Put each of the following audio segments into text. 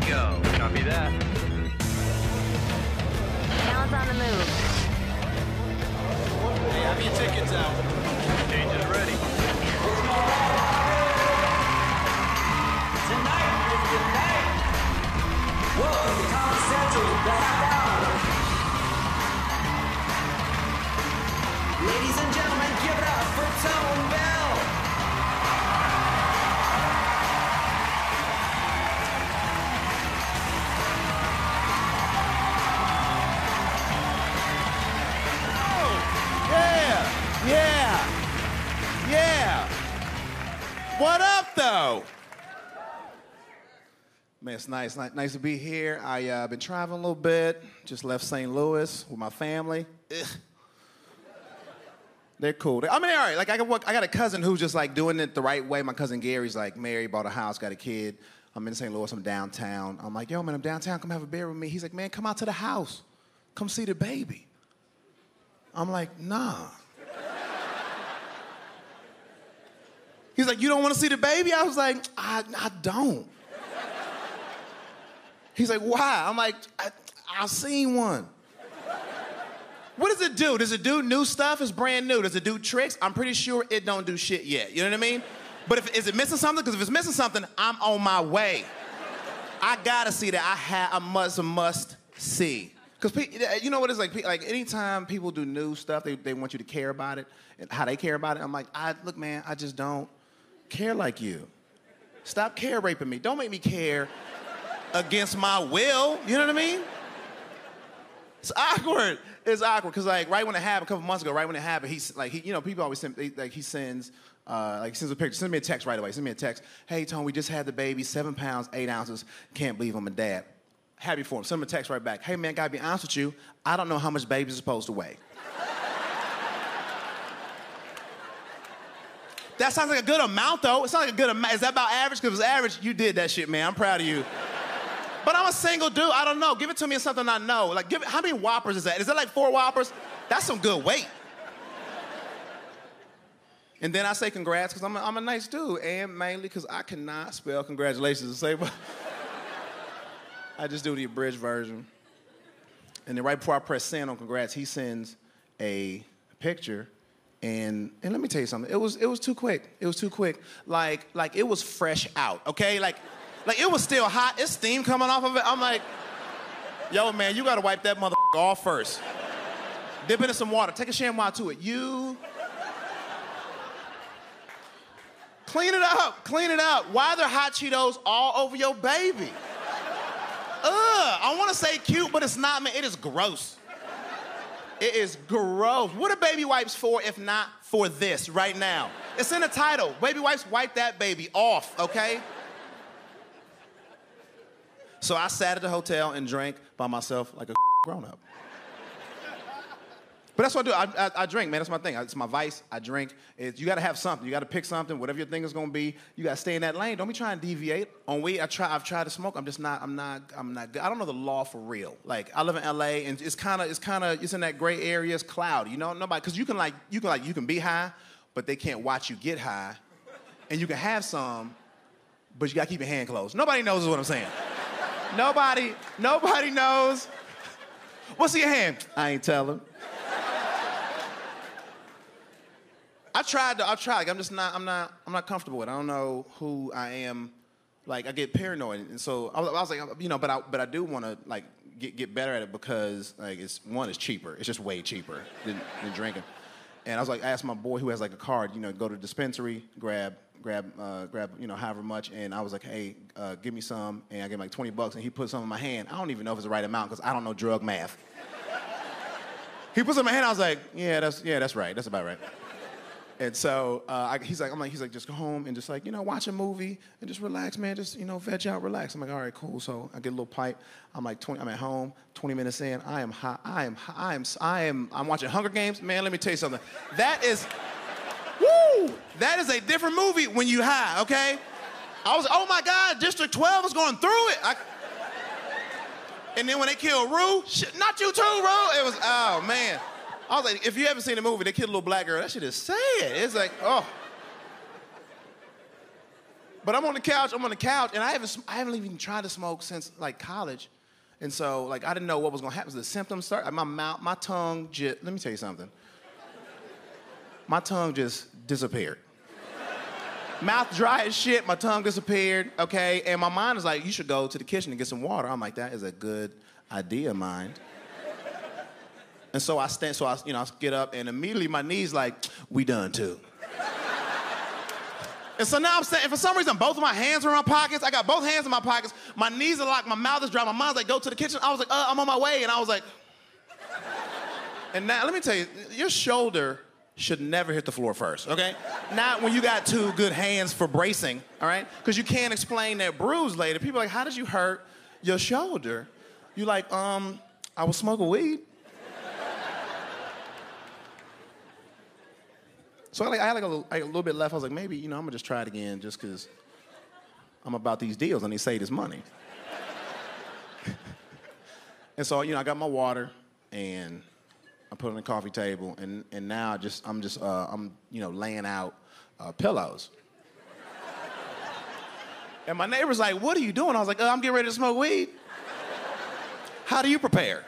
go. Copy that. Talent's on the move. Hey, have your tickets out. Changes ready. Tonight is the night. Welcome to Comedy Central's The Half Hour. Ladies and gentlemen, give it up for Tone Bell. Yeah. What up, though? Man, it's nice to be here. I've been traveling a little bit. Just left St. Louis with my family. Ugh. They're cool. I mean, they're all right. Like, I got a cousin who's just, like, doing it the right way. My cousin Gary's, like, married, bought a house, got a kid. I'm in St. Louis. I'm downtown. I'm like, yo, man, I'm downtown. Come have a beer with me. He's like, man, come out to the house. Come see the baby. I'm like, nah. He's like, you don't want to see the baby? I was like, I don't. He's like, why? I'm like, I've seen one. What does it do? Does it do new stuff? It's brand new. Does it do tricks? I'm pretty sure it don't do shit yet. You know what I mean? But is it missing something? Because if it's missing something, I'm on my way. I gotta see that. I must see. Because you know what it's like? Like anytime people do new stuff, they want you to care about it and how they care about it. I'm like, look, man, I just don't care like you. Stop care raping me. Don't make me care against my will. You know what I mean? It's awkward. It's awkward because like right when it happened, a couple months ago, right when it happened, people always send he sends a picture. Send me a text right away. Send me a text. Hey, Tone, we just had the baby, 7 pounds, 8 ounces. Can't believe I'm a dad. Happy for him. Send him a text right back. Hey, man, gotta be honest with you. I don't know how much babies are supposed to weigh. That sounds like a good amount, though. It sounds like a good amount. Is that about average? Because if it's average, you did that shit, man. I'm proud of you. But I'm a single dude. I don't know. Give it to me in something I know. Like, how many Whoppers is that? Is that like 4 Whoppers? That's some good weight. And then I say congrats because I'm a nice dude. And mainly because I cannot spell congratulations to say, but I just do the abridged version. And then right before I press send on congrats, he sends a picture. And let me tell you something. It was too quick. It was too quick. Like it was fresh out, okay? Like it was still hot. It's steam coming off of it. I'm like, yo, man, you gotta wipe that motherfucker off first. Dip it in some water. Take a ShamWow to it. You clean it up. Clean it up. Why are there hot Cheetos all over your baby? I want to say cute, but it's not, man. It is gross. It is gross. What are baby wipes for if not for this right now? It's in the title. Baby wipes, wipe that baby off, okay? So I sat at the hotel and drank by myself like a grown-up. But that's what I do. I drink, man. That's my thing. It's my vice. I drink. You got to have something. You got to pick something. Whatever your thing is going to be, you got to stay in that lane. Don't be trying to deviate. On weed, I've tried to smoke. I'm not good. I don't know the law for real. Like I live in LA, and it's in that gray area. It's cloudy. You know, nobody because you can be high, but they can't watch you get high, and you can have some, but you got to keep your hand closed. Nobody knows is what I'm saying. Nobody knows. What's in your hand? I ain't telling. I tried. Like, I'm not comfortable with it. I don't know who I am. Like, I get paranoid. And so I was like, you know, but I do want to, like, get better at it because, like, it's cheaper. It's just way cheaper than drinking. And I was like, I asked my boy who has, like, a card, you know, go to the dispensary, grab, you know, however much. And I was like, hey, give me some. And I gave him, like, $20. And he put some in my hand. I don't even know if it's the right amount because I don't know drug math. He put some in my hand. I was like, yeah, that's right. That's about right. And so he's like, just go home and just like, you know, watch a movie and just relax, man. Just, you know, veg out, relax. I'm like, all right, cool. So I get a little pipe. I'm at home, 20 minutes in. I am hot. I'm watching Hunger Games. Man, let me tell you something. That is a different movie when you high, okay? I was, oh my God, District 12 is going through it. And then when they killed Rue, not you too, Rue. It was, oh man. I was like, if you haven't seen the movie, they killed a little black girl. That shit is sad. It's like, oh. But I'm on the couch, and I haven't even tried to smoke since like college. And so like I didn't know what was gonna happen. So the symptoms start, my tongue just, let me tell you something. My tongue just disappeared. Mouth dry as shit, my tongue disappeared, okay? And my mind is like, you should go to the kitchen and get some water. I'm like, that is a good idea, mind. And so I get up, and immediately my knees like, we done too. And so now I'm saying, and for some reason, both of my hands are in my pockets. I got both hands in my pockets. My knees are locked, my mouth is dry. My mind's like, go to the kitchen. I was like, I'm on my way. And I was like, and now, let me tell you, your shoulder should never hit the floor first, okay? Not when you got two good hands for bracing, all right? Because you can't explain that bruise later. People are like, how did you hurt your shoulder? You like, I was smoking weed. So I had a little bit left. I was like, maybe, I'm gonna just try it again just because I'm about these deals and they say this money. And so, I got my water and I put it on the coffee table and now I'm laying out pillows. And my neighbor's like, what are you doing? I was like, I'm getting ready to smoke weed. How do you prepare?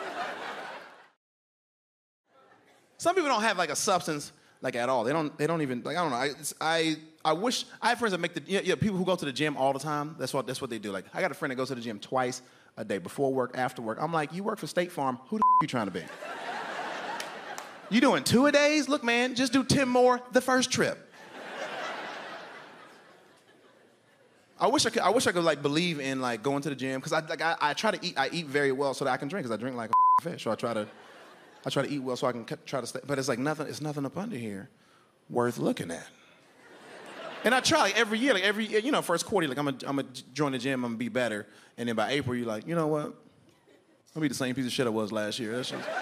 Some people don't have like a substance like at all. They don't even, like, I don't know. I wish, I have friends that make people who go to the gym all the time. That's what they do. Like, I got a friend that goes to the gym twice a day, before work, after work. I'm like, you work for State Farm. Who the you trying to be? You doing 2 a days? Look, man, just do 10 more the first trip. I wish I could like believe in like going to the gym, because I try to eat. I eat very well so that I can drink, because I drink like a fish. So I try to eat well so I can try to stay. But it's like nothing. It's nothing up under here worth looking at. And I try like every year, first quarter, like I'm gonna join the gym. I'm gonna be better. And then by April, you're like, you know what? I'll be the same piece of shit I was last year.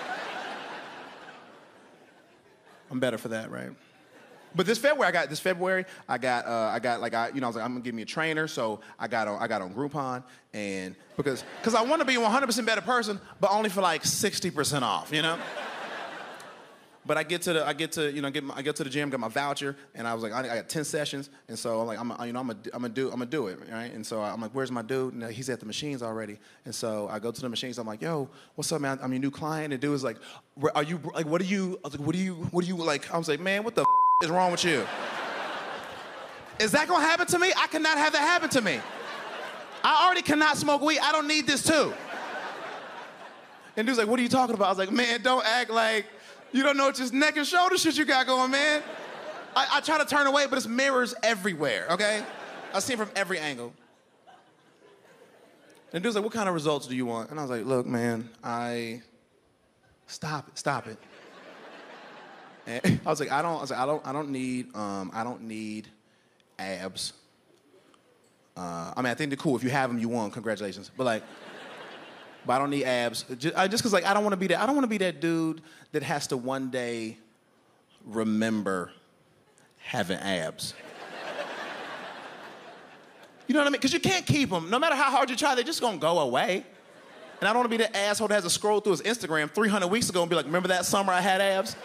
I'm better for that, right? But this February, I was like, I'm gonna give me a trainer, so I got on Groupon, and because I want to be a 100% better person, but only for like 60% off, But I get to the gym, get my voucher, and I was like, I got 10 sessions, and so I'm like, I'm gonna do it, right? And so I'm like, where's my dude? And he's at the machines already, and so I go to the machines. I'm like, yo, what's up, man? I'm your new client. And the dude was like, are you like, what do you? I was like, what do you like? I was like, man, what the is wrong with you? Is that gonna happen to me? I cannot have that happen to me. I already cannot smoke weed. I don't need this too. And dude's like, what are you talking about? I was like, man, don't act like you don't know what this neck and shoulder shit you got going, man. I try to turn away, but it's mirrors everywhere, okay? I see it from every angle. And dude's like, what kind of results do you want? And I was like, look, man, stop it. And I was like, I don't need abs. I think they're cool. If you have them, you won. Congratulations. But I don't need abs. Just because I don't want to be that. I don't want to be that dude that has to one day remember having abs. You know what I mean? Because you can't keep them. No matter how hard you try, they're just gonna go away. And I don't want to be that asshole that has to scroll through his Instagram 300 weeks ago and be like, remember that summer I had abs?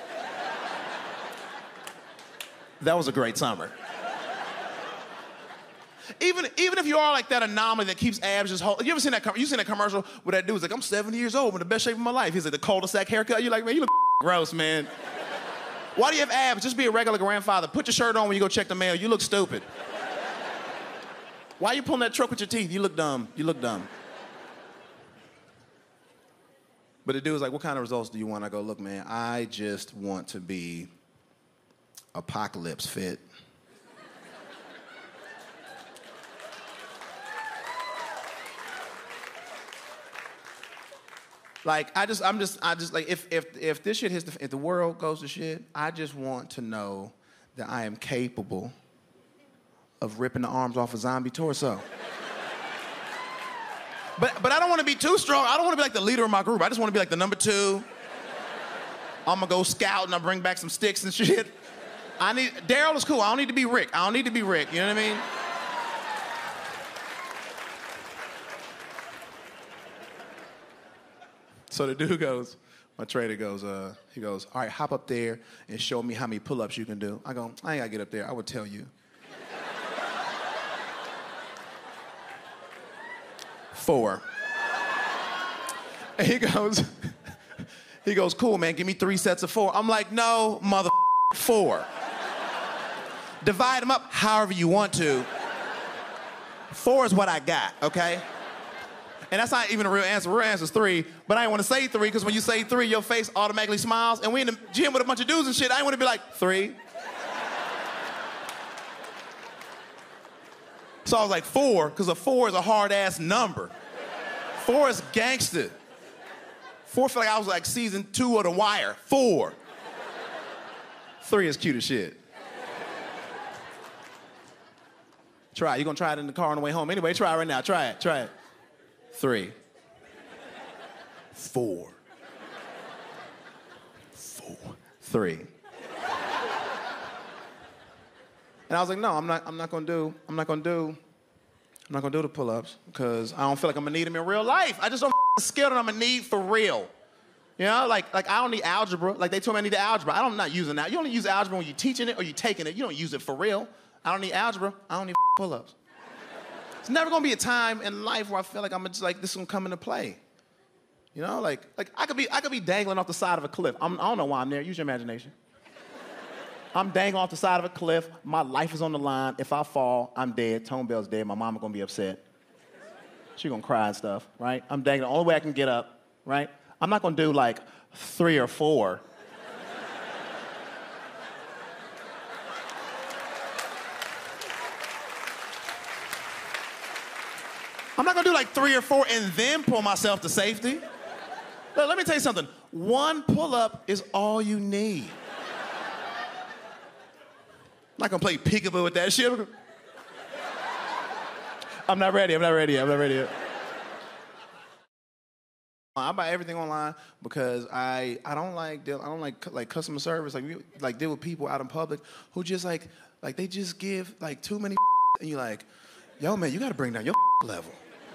That was a great summer. Even if you are like that anomaly that keeps abs just hold. You ever seen that? You seen that commercial where that dude's like, I'm 70 years old, I'm in the best shape of my life. He's like, the cul-de-sac haircut. You're like, man, you look gross, man. Why do you have abs? Just be a regular grandfather. Put your shirt on when you go check the mail. You look stupid. Why are you pulling that truck with your teeth? You look dumb. But the dude was like, what kind of results do you want? I go, look, man, I just want to be apocalypse fit. Like, I'm just like, if this shit hits if the world goes to shit, I just want to know that I am capable of ripping the arms off a zombie torso. But I don't want to be too strong. I don't want to be like the leader of my group. I just want to be like the number 2. I'm gonna go scout and I'll bring back some sticks and shit. Daryl is cool. I don't need to be Rick. You know what I mean? So the dude goes, my trader goes, he goes, all right, hop up there and show me how many pull-ups you can do. I go, I ain't gotta get up there. I would tell you. 4. And he goes, cool, man, give me 3 sets of 4. I'm like, no, mother 4. Divide them up however you want to. 4 is what I got, okay? And that's not even a real answer. Real answer is 3, but I didn't want to say 3 because when you say 3, your face automatically smiles. And we in the gym with a bunch of dudes and shit. I didn't want to be like, 3. So I was like, 4, because a 4 is a hard-ass number. 4 is gangster. 4 felt like I was like season 2 of The Wire. 4. 3 is cute as shit. Try it. You're gonna try it in the car on the way home. Anyway, try it right now. Try it. 3. 4. 3. And I was like, no, I'm not gonna do the pull-ups because I don't feel like I'm gonna need them in real life. I just don't skill that I'm gonna need for real. You know, like I don't need algebra. Like they told me I need the algebra. I'm not using that. You only use algebra when you're teaching it or you're taking it. You don't use it for real. I don't need algebra. I don't need pull-ups. It's never gonna be a time in life where I feel like I'm just like this is gonna come into play. You know, like I could be dangling off the side of a cliff. I don't know why I'm there. Use your imagination. I'm dangling off the side of a cliff. My life is on the line. If I fall, I'm dead. Tone Bell's dead. My mama gonna be upset. She gonna cry and stuff, right? I'm dangling. The only way I can get up, right? I'm not gonna do like 3 or 4. I'm not gonna do like 3 or 4 and then pull myself to safety. Look, let me tell you something. 1 pull-up is all you need. I'm not gonna play peekaboo with that shit. I'm not ready yet. I buy everything online because I don't like customer service. Like deal with people out in public who just like they just give like too many and you're like, yo man, you gotta bring down your level.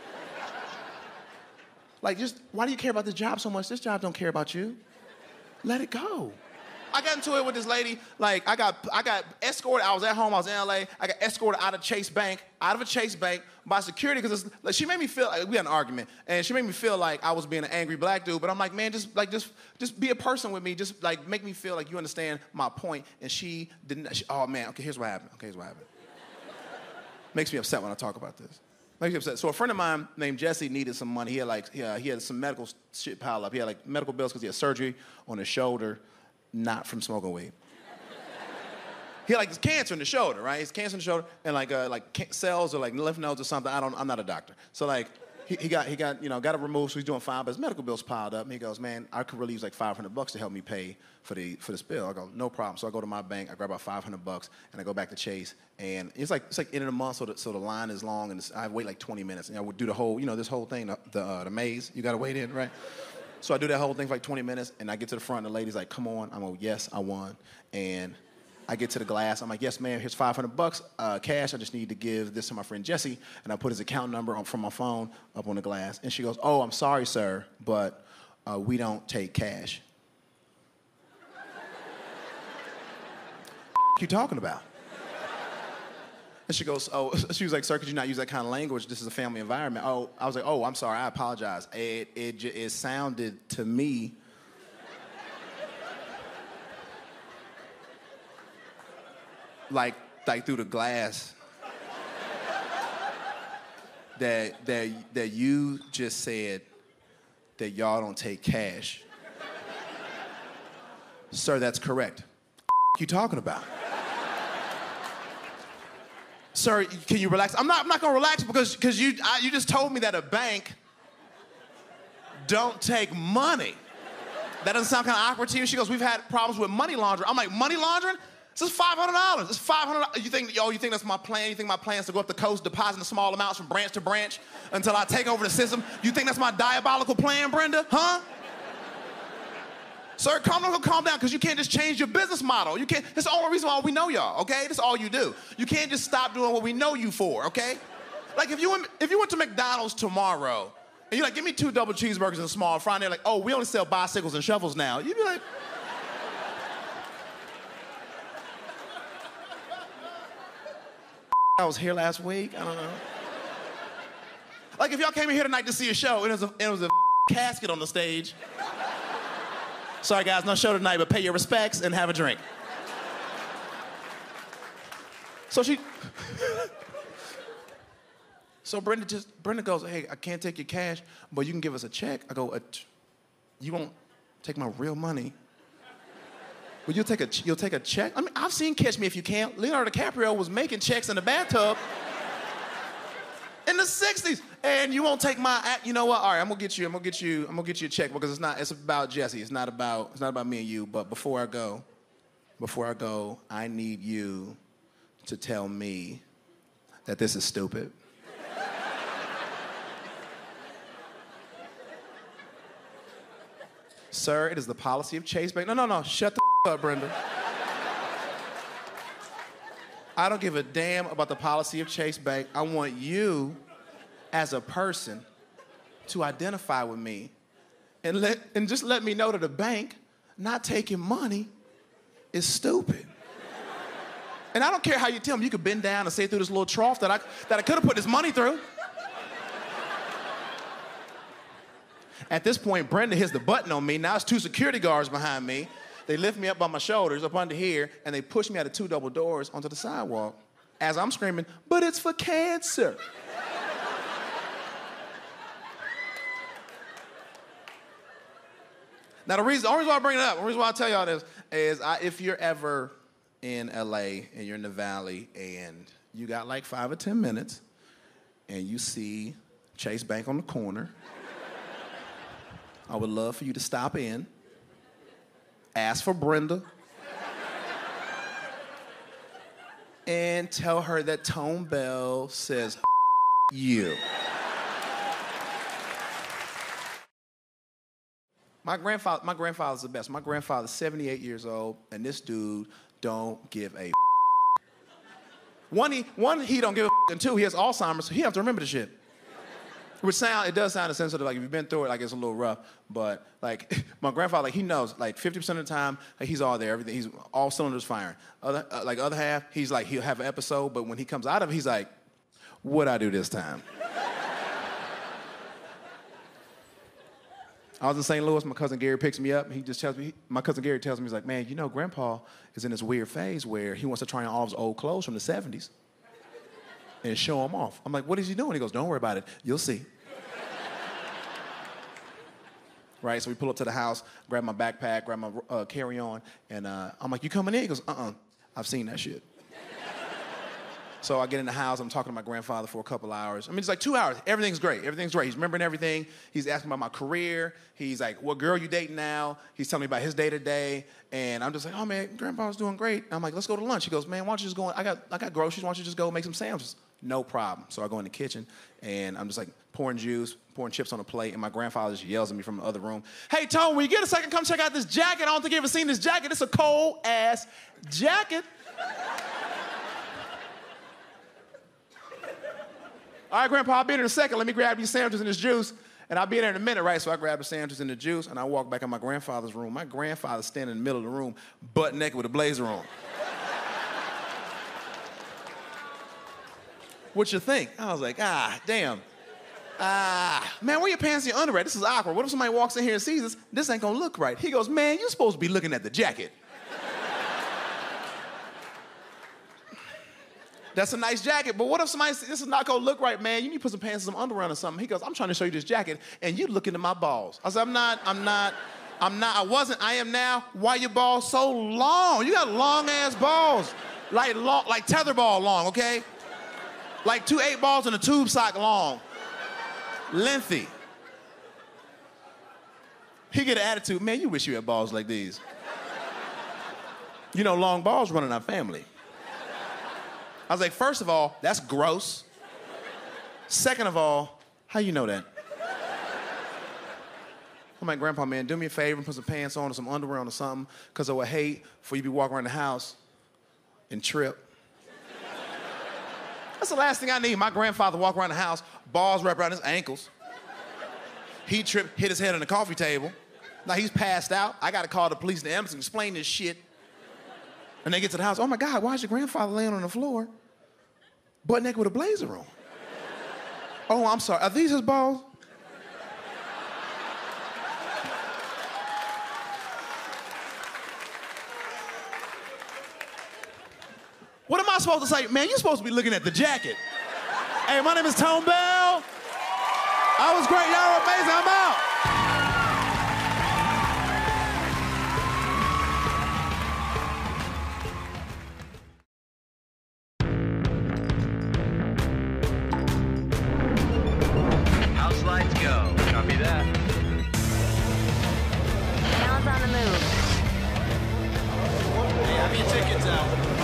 Like just why do you care about this job so much? This job don't care about you. Let it go. I got into it with this lady. Like I got escorted. I was at home. I was in LA. I got escorted out of a Chase Bank by security because like, she made me feel like we had an argument, and she made me feel like I was being an angry black dude. But I'm like, man, just be a person with me. Just like make me feel like you understand my point. And she didn't. Oh man. Okay, here's what happened. Makes me upset when I talk about this. Makes me upset. So a friend of mine named Jesse needed some money. He had some medical shit pile up. He had like medical bills because he had surgery on his shoulder. Not from smoking weed. He had like this cancer in the shoulder, right? He's cancer in the shoulder and like cells or like lymph nodes or something. I'm not a doctor. So like he got it removed. So he's doing fine, but his medical bills piled up. And he goes, man, I could really use like $500 to help me pay for this bill. I go, no problem. So I go to my bank. I grab about $500 and I go back to Chase. And it's like end of the month, so the line is long and I wait like 20 minutes. And I would do the whole this whole thing, the maze. You got to wait in, right? So I do that whole thing for like 20 minutes, and I get to the front, and the lady's like, come on. I'm like, yes, I won. And I get to the glass. I'm like, yes, ma'am, here's $500 cash. I just need to give this to my friend Jesse. And I put his account number from my phone up on the glass. And she goes, oh, I'm sorry, sir, but we don't take cash. What you talking about? And she goes, oh, she was like, sir, could you not use that kind of language? This is a family environment. Oh, I was like, oh, I'm sorry, I apologize. It sounded to me like through the glass that you just said that y'all don't take cash. Sir, that's correct. What you talking about? Sir, can you relax? I'm not gonna relax because you just told me that a bank don't take money. That doesn't sound kind of awkward to you? She goes, we've had problems with money laundering. I'm like, money laundering? This is $500. It's $500. You think that's my plan? You think my plan is to go up the coast, depositing small amounts from branch to branch until I take over the system? You think that's my diabolical plan, Brenda? Huh? Sir, calm down, because you can't just change your business model. You can't. That's the only reason why we know y'all, okay? That's all you do. You can't just stop doing what we know you for, okay? Like, if you went to McDonald's tomorrow, and you're like, give me 2 double cheeseburgers and a small fry, and they're like, oh, we only sell bicycles and shovels now. You'd be like... I was here last week, I don't know. Like if y'all came in here tonight to see a show and it was a casket on the stage. Sorry guys, no show tonight, but pay your respects and have a drink. So Brenda goes, hey, I can't take your cash, but you can give us a check. I go, you won't take my real money? Well, you'll take a check? I mean, I've seen Catch Me If You Can. Leonardo DiCaprio was making checks in the bathtub in the 60s. And you won't take my, you know what? All right, I'm gonna get you a check because it's about Jesse. It's not about me and you. But before I go, I need you to tell me that this is stupid. Sir, it is the policy of Chase Bank. No, shut the up, Brenda. I don't give a damn about the policy of Chase Bank. I want you, as a person, to identify with me and just let me know that a bank not taking money is stupid. And I don't care how you tell me. You could bend down and say through this little trough that I could have put this money through. At this point, Brenda hits the button on me. Now it's two security guards behind me. They lift me up by my shoulders, up under here, and they push me out of two double doors onto the sidewalk as I'm screaming, but it's for cancer. Now, the only reason why I bring it up, the reason why I tell y'all this is if you're ever in LA and you're in the Valley and you got like 5 or 10 minutes and you see Chase Bank on the corner, I would love for you to stop in, ask for Brenda, and tell her that Tone Bell says you. My grandfather's the best. My grandfather's 78 years old, and this dude don't give a One, he don't give a and two, he has Alzheimer's, so he have to remember the shit. It does sound insensitive, like if you've been through it, like it's a little rough, but like my grandfather, like he knows, like 50% of the time, like, he's all there, everything, he's all cylinders firing. Other half, he's like, he'll have an episode, but when he comes out of it, he's like, what'd I do this time? I was in St. Louis, my cousin Gary picks me up, and he just tells me, my cousin Gary tells me, he's like, man, you know, Grandpa is in this weird phase where he wants to try on all of his old clothes from the 70s and show them off. I'm like, what is he doing? He goes, don't worry about it, you'll see. Right, so we pull up to the house, grab my backpack, grab my carry-on, and I'm like, you coming in? He goes, I've seen that shit. So I get in the house, I'm talking to my grandfather for a couple hours. I mean, it's like 2 hours. Everything's great. Everything's great. He's remembering everything. He's asking about my career. He's like, what girl you dating now? He's telling me about his day-to-day. And I'm just like, oh, man, Grandpa's doing great. I'm like, let's go to lunch. He goes, man, why don't you just go? I got groceries. Why don't you just go make some sandwiches? No problem. So I go in the kitchen, and I'm just like pouring juice, pouring chips on a plate, and my grandfather just yells at me from the other room, hey, Tone, when you get a second, come check out this jacket. I don't think you've ever seen this jacket. It's a cold-ass jacket. All right, Grandpa, I'll be there in a second. Let me grab these sandwiches and this juice, and I'll be there in a minute, right? So I grab the sandwiches and the juice, and I walk back in my grandfather's room. My grandfather's standing in the middle of the room, butt naked with a blazer on. What you think? I was like, damn. Man, where your pants and your underwear? This is awkward. What if somebody walks in here and sees this? This ain't gonna look right. He goes, man, you're supposed to be looking at the jacket. That's a nice jacket, but what if somebody says, this is not gonna look right, man? You need to put some pants and some underwear on or something. He goes, I'm trying to show you this jacket, and you looking at my balls. I said, I wasn't, I am now. Why your balls so long? You got long-ass balls. Like tetherball long, okay? Like 2 8-balls in a tube sock long. Lengthy. He get an attitude, man, you wish you had balls like these. You know, long balls run in our family. I was like, first of all, that's gross. Second of all, how you know that? I'm like, Grandpa, man, do me a favor and put some pants on or some underwear on or something, because I would hate for you to be walking around the house and trip. That's the last thing I need. My grandfather walk around the house, balls wrapped around his ankles. He tripped, hit his head on the coffee table. Now he's passed out. I got to call the police and the ambulance and explain this shit. And they get to the house, oh my God, why is your grandfather laying on the floor, butt naked with a blazer on? Oh, I'm sorry. Are these his balls? What am I supposed to say? Man, you're supposed to be looking at the jacket. Hey, my name is Tone Bell. I was great. Y'all were amazing. I'm out. House lights go. Copy that. Now it's on the move. Hey, have your tickets out.